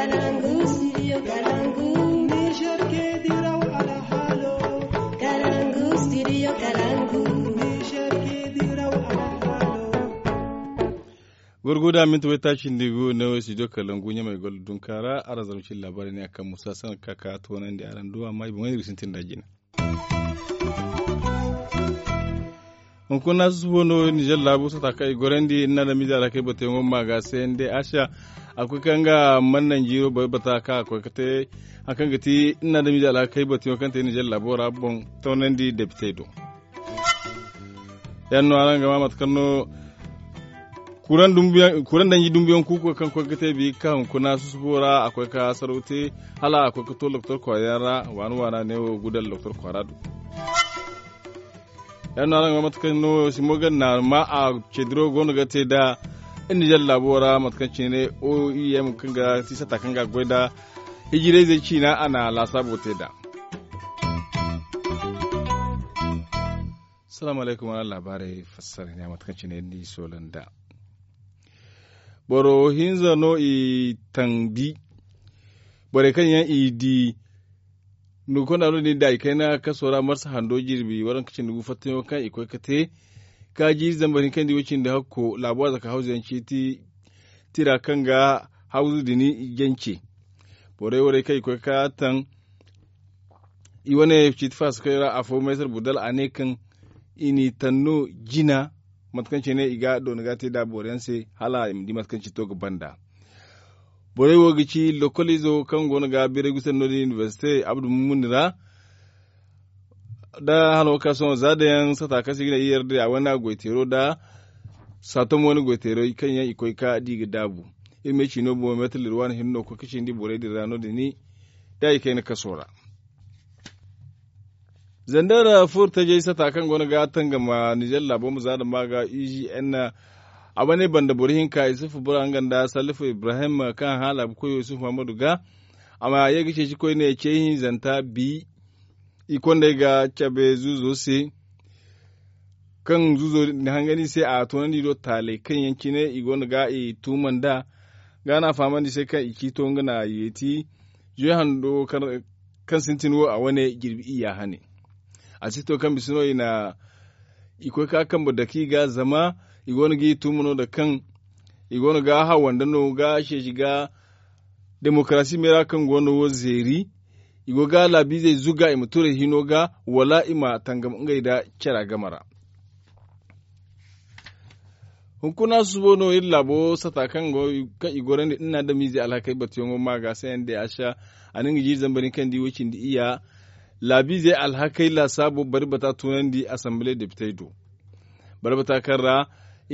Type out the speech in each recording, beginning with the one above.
Kalangu, studio Kalangu. Niger ke diraw ala halo. Kalangu, studio Kalangu. Niger ke diraw ala halo. Gurguda min tuwai tashin digo na studio Kalangu nya mai gol dun kara ara zamcin labarai ne akan Musa san kaka to nan da aran duwa mai bin risin da gina. On kuna su no Niger labu sa kai gorendi na da mida da kai bate ngomma ga sai dai asha akwai kanga mannan jiro bai bata ka akwai kate akan gati ina da mida da kai bate kan ta Niger labu rabon to nan di deputy do. Yanno aran ga mamat kanno kuran danji dumbiyan kuku kan kwa gate bi kan kuna su subora akwai ka sarauti hala akwai ka to doktor kwayara wana ne gudal doktor kwaradu. Yan na ranga matakan no simogan na ma a cedro gonu gate da inda jal labora matakan cine OEM kanga tisa takanga goida hijire zai ci na ana lasabo te da. Assalamu alaikum wa labarai fassara ne matakan cine ni solanda. Boro hinza no i tangdi bore kan yan idi nukon alo ni da kai na kasora marsa hando jirbi waran kicin dugu fatin kan ikoi kate ka ji zambarin kan diwacin da hakko labuwa zaka hauza yanci tira kan ga hauzu dini yanci bore wore kai ikoi ka tan iwane chitfas kai ra afo mesar budal anekan ini tanno jina matkanci ne iga don gati da borense hala imdi matkanci to banda bore wogici lokalizo kan gona ga bire gusen no university abdu munira da halo kason zadayan sata kasi gina iyar da wana goitero da satom wani goitero kan yan ikoi ka diga dabu ilme ci no bo metal ruwan hinno ko kishin di bore di rano da ni da yake na kasora zandara furta je sata kan gona ga tangama Niger labo mu zada maga EGN abane banda burhin ka Yusuf Burangan da Salifu Ibrahim kan hala ko Yusuf Muhammadu ga amma ya gice shi ko ne ce hin zanta bi ikon da ga chabe zuzo se kan zuzo ne hangani sai a tonan dido tale kan yanki ne igon ga i tuman da gana faman di sai kan iki to ngana yeti je hando kan sintino a wane girbi iya hane a sito kan bisino ina ikoi ka kan bodaki ga zama igon gi tumuno da kan igon ga hawan da no ga shiga demokrasi mera kan gono wo zeri igo ga labi zai zuga imuture hino ga wala ima tangam ngai da kira gamara hunkuna su bono illa bo sata kan go ka igoran ina da mizi alhakai batiyon ma ga sai da asha anin ji zambarin kan di wacin di iya labi zai alhakai la sabo barbata tunan di assembly deputy barbata karra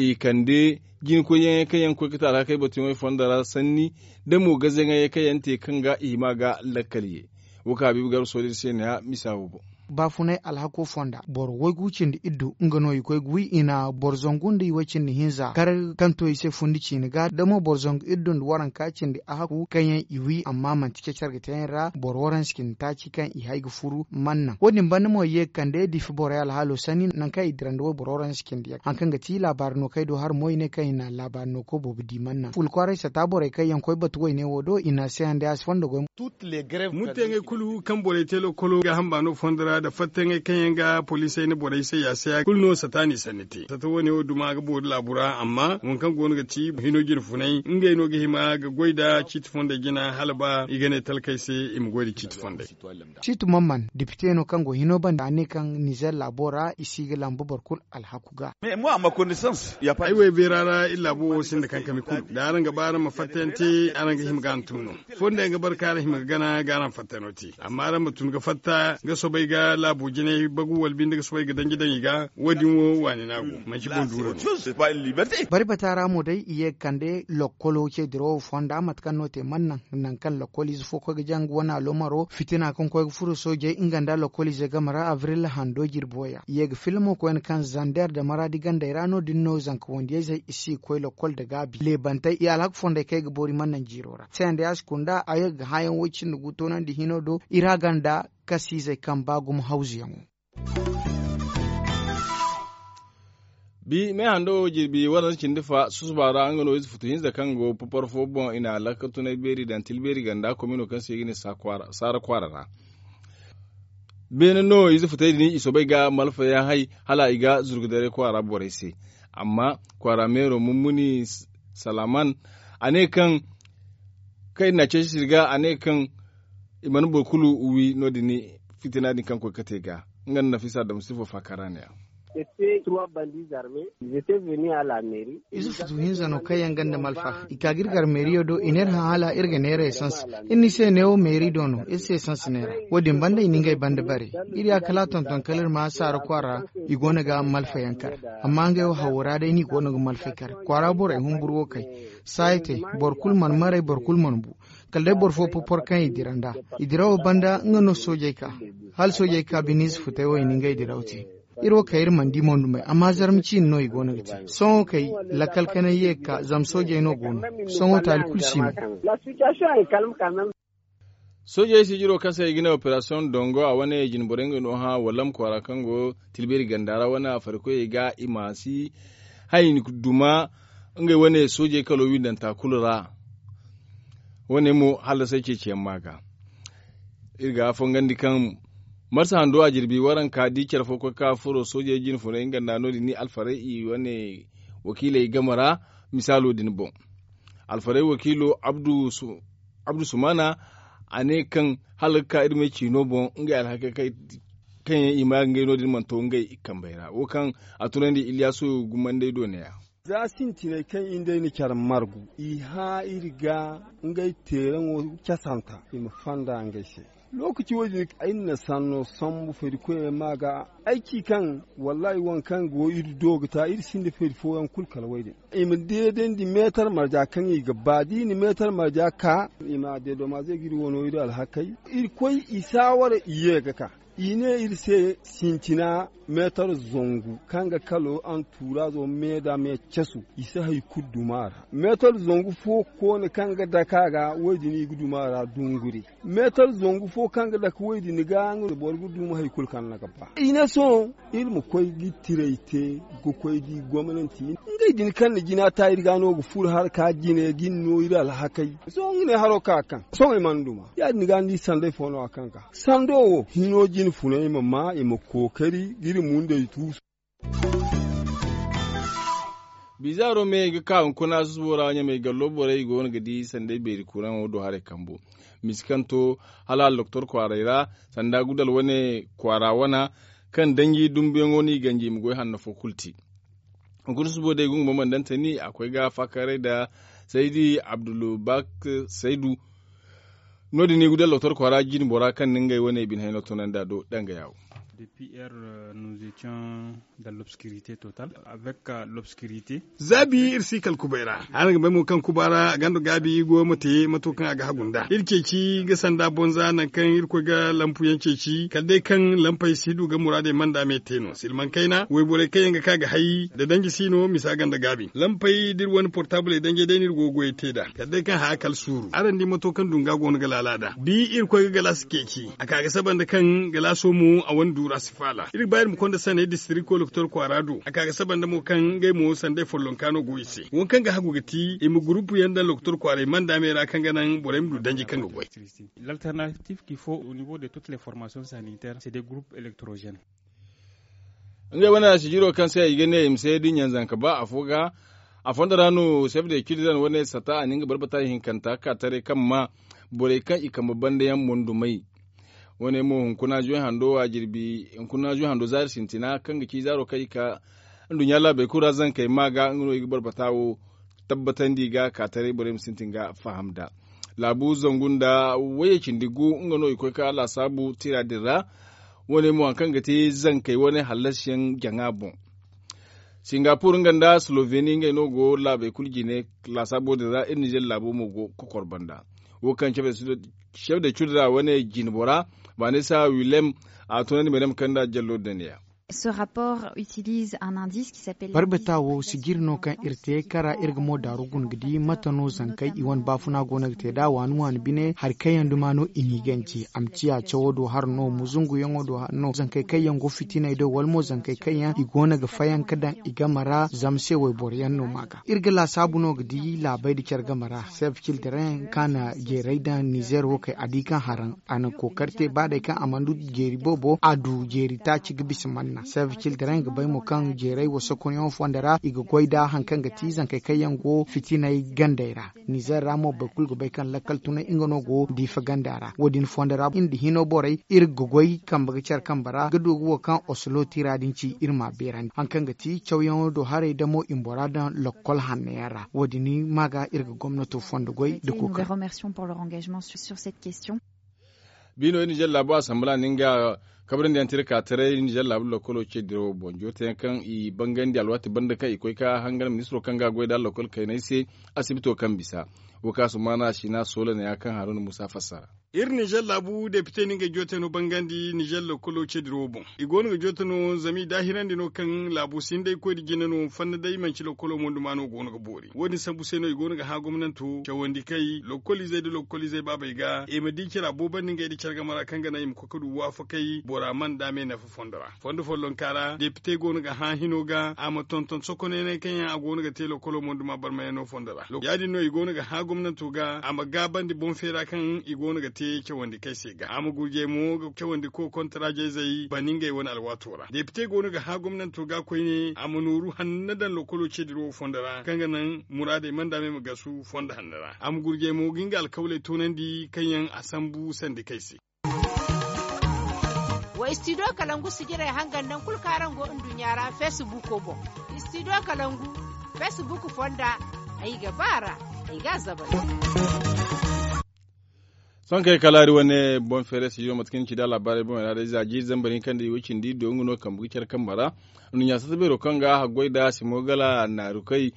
kande gin ko yan kayan ko kita alhakai batiyon fondara sanni da mu gazen ya kayan te kan ga ima ga lakaliye wuka bibu gar sodir sai ne misawo bafune alhako fonda bor woigucin iddu ngano yikoy gui ina borzongunde yiwacin hinza kar kanto ise fundici ni ga damo borzong iddun waran kacin di ahaku kanyan iwi amma man tike charga tayra bor waran skin taci kan i haygu furu manna wodin banmo ye kande di fi bor yal halo sani nan kai dirando bor waran skin di an kanga ti labar no kai do har moy ne kai na labar no ko bobu di manna ful kware sa tabore kai yan koy batu ne wodo ina sai ande as fondo go toutes les grèves mutenge kulu kan bore telo kolo ga hamba no fondara da fatten kan ga police ne bore sai ya sai kulno satani sanite ta to ne duma ga bod labura amma mun kan gonu ga ci hino girfunai inga ino ga hima ga goida chit fonda gina halba igane talkai sai im godi chit fonda chit mamman député no kan go hino ban ne kan Niger labora isi ga lambu barkul alhakuga mais moi à ma connaissance il y a pas ai we berara illa bo sin da kan kami kulu da ran ga bara ma fattenti aran ga him ga antuno fonda ga barkara him ga gana garan fattanoti amma ran mutun ga fatta ga so bai ga labu jine bagu walbin daga so bai ga dangi dangi ga wadin wo wani nago man shi bon duro c'est pas une liberté bari batara mo dai iye kande lokolo ke dro fonda matkan note mannan nan kan lokoli zu foko ga jang wana lomaro fitina kan ko furu soje inganda lokoli je gamara avril hando girboya iye ga filmo ko en kan zander da maradi ganda irano dinno zank wonde zai isi ko lokol da gabi le bantai ya alhak fonda kai ga bori mannan jirora sai ande askunda aye ga hayan wucin guto nan di hinodo iraganda kasi zai kan bagum hausiyan bi me hando jirbi wannan cindifa susubara an gano futu hinza kango popor fobon ina lakatu na beri dan tilberi ganda komino kan sai gine sara kwarara bene no izu futai ni isobai ga malfa ya hai hala iga zurgudare kwara borese amma kwara mero mummuni salaman ane kan kai na ce shirga ane kan imanu bokulu uwi no dini fitina din kan ko katega ngan nafisa da musifo fakara ne C'était 3 bandits armés. Ils étaient venus à la mairie. Isu futu hinza no kayan ganda malfa. Ikagir gar mairie do iner hala irga nere essence. Inni se neo mairie dono esse essence nera. Wodin banda iningai banda bare. Iri akala tonton kalir ma sar kwara igona ga malfa yankar. Amma ngai hawara da ini gona ga malfa kar. Kwara bore humburwo kai. Saite borkul man mare borkul man bu. Kalde borfo popor kan idiranda. Idirawo banda ngano soje ka. Hal soje ka binis futewo iningai dirawti. Iro kayir mandi mondu mai amma zarmci no igona gati son kai lakal kana yeka zam soje no gono son tal kulshi mai La situation est calme quand même. soje si jiro kasa igina operation dongo a wani jin borengo no ha walam kwara kango tilberi gandara wana farko iga imasi hayin duma ngai wane soje kalo windan takulura wane mu hala sai ce ciyan maga irga fongandi kan marsa hando a jirbi waran ka dikiyar foko ka furo sojejin fura inga nano ni alfarai wane wakilai gamara misalo din bon alfarai wakilo abdu sumana ane kan halaka irme chino bon inga alhaka kai kan ima ngai no din man to ngai kambaira wo kan atunandi Ilyasu gumande do ne ya za sintine kan inda ni kyar margu ha irga ngai teren wo kyasanta im fanda ngai she lokaci waje ayin na sanno sambu feri ko maga aiki kan wallahi wankan go iri dogta iri sinde feri fo yan kulkal waide im deden di metar marja kan yi gabadi ni metar marja ka ima de do ma zai giri wono iri alhakai iri koi isawar iye ga ka ine iri se sintina metar zongu kanga kalo an tura zo meda me cesu isa hay kudumara metar zongu fo ko ne kanga dakaga wodi ni gudumara dunguri metar zongu fo kanga dak wodi ni gangu bor guduma hay kul kan naka pa ina so ilmu koy gitireite go koy di gwamnati ngai din kan ni gina ta irga no go fur har ka gine ginno ira al hakai so ngine haro ka kan so e manduma ya ni gandi sande fo no akanka sando hino jin fune mama e mo kokari munde tu bizaro me ga kawun kuna zuwa nya mai gallo bore go wani gadi sande be kuran wodo hare kambo miskanto halal doktor kwaraira sanda gudal wani kwarawana kan dangi dumbe ngoni ganji mu goy hanna faculty gursu bode gun mamman dantani akwai ga fakare da saidi abdulbak saidu nodi ni gudal doktor kwara jin bora kan ningai wani bin hayno tonan da do danga yawo. Depuis hier, nous étions dans l'obscurité totale. Avec l'obscurité. Zabi irsi kalkubaira. An ga mu kan kubara gando gabi go mate matukan aga hagunda. Irkeci ga sanda bonza nan kan irko ga lampu yankeci kalde kan lampai sidu ga murade manda me teno. Silman kaina we bore kayan ga kaga hayi da dangi sino misa ganda gabi. Lampai dir wani portable dange denir gogo teda. Kalde kan ha kal suru. Aran di matukan dunga go ga lalada. Bi irko ga galas keki. Aka ga saban da kan galaso mu a wani asifala iri bayar mu konda sane district ko loktor kwarado aka ga saban da mu kan gai mu sande follon kano goise won kan ga hagu gati e mu groupe yanda loktor kware man da mera kan ganan borem du danji kan goy l'alternative qu'il faut au niveau de toutes les formations sanitaires c'est des groupes électrogènes ngai wana shi jiro kan sai igene imse din yanzan ka ba afoga a fonda rano sef da kidan wani sata anin ga barbata hinkanta ka tare kan ma bore kan ikama banda yan mondu mai wani mu hunkuna juyin hando a jirbi hunkuna juyin hando zari sintina kan ga ki zaro kai ka dunya la bai kura zan kai maga ngono igbar batawo tabbatan diga ka tare bare sintin ga fahamda labu zangunda waye kindigu ngono iko ka la sabu tira dira wani mu kan ga te zan kai wani halashin jangabo Singapore nganda Slovenia ngai no go la bai kulgine la sabu dira in Niger labu mu go kokorbanda wo kan chef da chudra wani jinbora ba ne sa Willem a tunan madam kanda jallo da ne Ce rapport utilise un indice qui s'appelle barbetawo sigirno kan irte kara irgamo darugun gidi matano zankai iwan bafuna gona te da wanu bine har kayan dumano iniganci amciya chawodo har no muzungu yangodo har no zankai kayan go fitina ido walmo zankai kayan igona ga fayan kadan igamara zamse wai boryan no maga irgala sabuno gidi labai da kyar gamara save children kana geraida Niger wo kai adikan haran ana kokarte ba da kan amandu geri bobo adu geri ta ci gibis manna save children ga bai mu kan gerai wasu kunyon fondara iga goida hankan ga tizan kai kayan go fitina gandaira Niger ramo bakul go bai kan lakal tuna ingano go difa gandara wodin fondara indi hino borai irgo goy kan baga kyar kan bara gado go kan oslo tiradinci irma beran hankan ga ti chawyan do hare damo imborada lokol hanera wodini maga irgo gwamnato fondo goy de Nous les remercions pour leur engagement sur cette question. Bino ni jella bo asambla ninga kabrin da antirka tare ni jella bu lokolo ce diro bonjo te kan i bangandi alwati banda kai koi ka hangar ministro kan ga goida lokol kai ne sai asibito kan bisa woka su mana shi na solo ne akan Haruna Musa fassara Niger labu depute ninga joteno bangandi Niger lokolo cediro bon igonu joteno zami dahirandi no kan labu sinde ko di ginano fanna dai manci lokolo mondu mano gonu bori woni sambu seno igonu ga ha gomnanto chawandi kai lokolize baba iga e madi kira boban ninga di charga mara kanga na im kokodu wafa kai bora man dame na fondara fondo follon kara depute gonu ga ha hinoga ama tonton sokone ne kanya agonu ga te lokolo mondu ma barma no fondara yadi no igonu ga ha gomnanto ga ama gabandi bon fera kan igonu ga te kyawandi kai sai ga amu gurje mu kyawandi ko kontraje zai baninga wani alwatora da fite gonu ga ha gwamnati ga koi ne amunuru hannadan lokolo ce diro fondara kanga nan murade man dame mu gasu fonda hannara amu gurje mu ginga alkawle tonan di kanyan asambu sandi kai sai wa studio kalangu sigira hangan nan kulkaran go indunyara Facebook ko bo studio kalangu Facebook fonda ai gabara ai gazaba son kai kalari wani bon fere si yo matkin ci da labarai bon da zaji zambarin kan da wucin di don no kan bukiyar kan bara nun ya sabe ro kan ga hagoi da simogala na rukai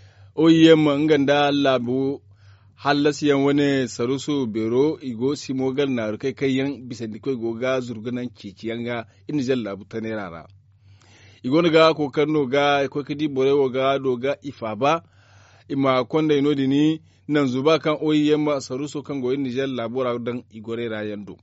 oyem nganda labu halasiyan wani saruso bero igo simogal na rukai kayan bisa dikoi goga zurgunan ciciyan ga inda jan labu ta nerara igo ga ko kanno ga ko kidi borewo ga doga ifa ba ima konda ino dini nan zuba kan oyiyemma saruso kan goyin Niger labora dan igore rayando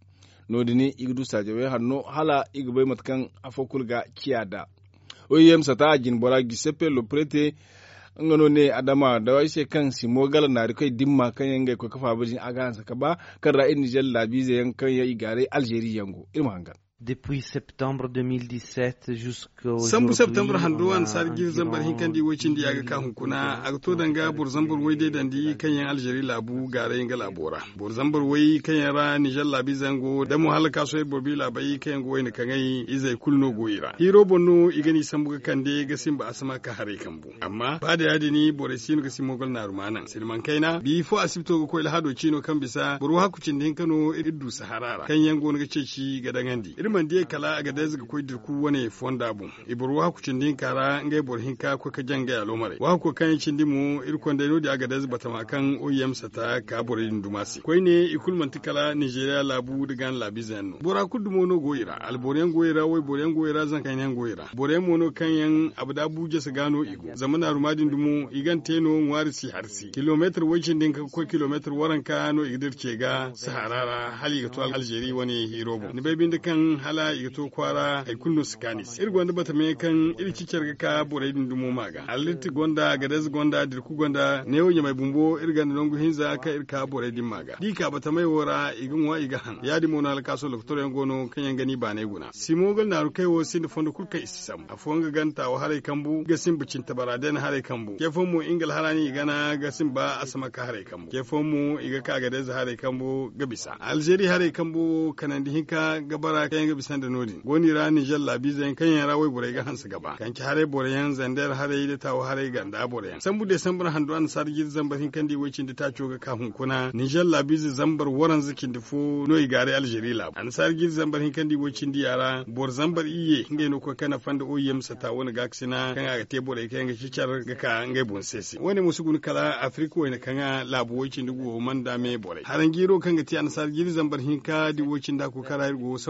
nodini igdu sajewe hanno hala igbe matkan afokul ga kiyada oyiyem sata jin bora gisepe lo prete ngano ne adama da waise kan simogal na rikai dimma kan yanga ko kafa bujin aga saka ba kan ra'in Niger labize yankan ya igare Algeria yango irma hangan Depuis septembre 2017 jusqu'au Sambu septembre handuwan sargin zambar hinkandi wacin da yaga kan hukuna a to danga burzambar wai dai dandi kanyan Algeria labu gare yin labora burzambar wai kanyan ra Niger labi zango da mu halaka so bobi labai kanyan go wai kangai izai kulno goira hiro bonno igani sambu kande ga simba asama ka hare kambu amma ba da yadi ni boresino ga simogal na rumanan silman kaina bi fo asibto ko il hado chino kan bisa buru hakucin din kano iddu saharara kanyan go ga ceci ga dangandi irman die kala ga da zga koy dirku wane fonda bum ibru wa ku cindin kara ngai bor hinka ko ka janga ya lomare wa ko kan cindimu irkon da no da ga da zba tamakan oyem sata ka borin dumasi koy ne ikul mantikala Nigeria labu digan labizan bora kudumo no goira alboren goira wai boren goira zan kan yan goira boren mono kan yan abda buje su gano igo zamana rumadin dumu igan teno warisi harsi kilometer wajin din ko kilometer waranka no igdirce ga saharara hali ga to Algeria wani hirobo ni bai bin kan hala igato kwara ay kunno skanis irgonda bata me kan irkicer ga ka boray dumo maga aliti gonda gadas gonda dirku gonda newo nyamai bumbo irganda nongu hinza ka irka boray dim maga dika bata mai wora igun wa iga han yadi mona al kaso loktor yangono kanyan gani ba ne guna simogal na rukai wo sin fondo kulka isam afonga ganta wa hare kambu gasin bicin tabaraden hare kambu kefon mu ingal harani igana gasin ba asama ka hare kambu kefon mu iga ka gadas hare kambu gabisa Algeria hare kambu kanandi hinka gabara kayan ga bisan da nodin goni ra Niger labizan kan yan rawai bore ga hansu gaba kan ki hare bore yan zandar hare da tawo hare ganda bore yan sambu de sambar handu an sargi zambarin kan di wacin da ta coga kafin kuna Niger labizi zambar waran zikin da fo no igare Algeria lab an sargi zambarin kan di wacin di yara bor zambar iye ngai no ko kana fanda oyem sata wani gaksina kan ga te bore kan ga cicar ga ka ngai bon sesi wani musugun kala Afrika wani kan labu wacin dugo manda me bore haran giro kan ga ti an sargi zambarin ka di wacin da ko karar go sambu janvier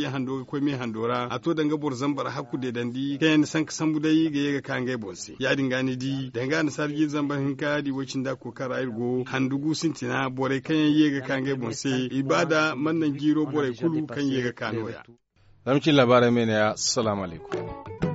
di hando ko me handora a to danga bor zambar hakku de dandi kayan san kasan budai ga yega kan ga bonse ya dinga ni di danga na sargi zambar hinka di wacin da ko kara irgo handugu sintina bore kayan yega kan ga bonse ibada mannan giro bore kulu kan yega kanoya zamcin labarai mene ya assalamu alaikum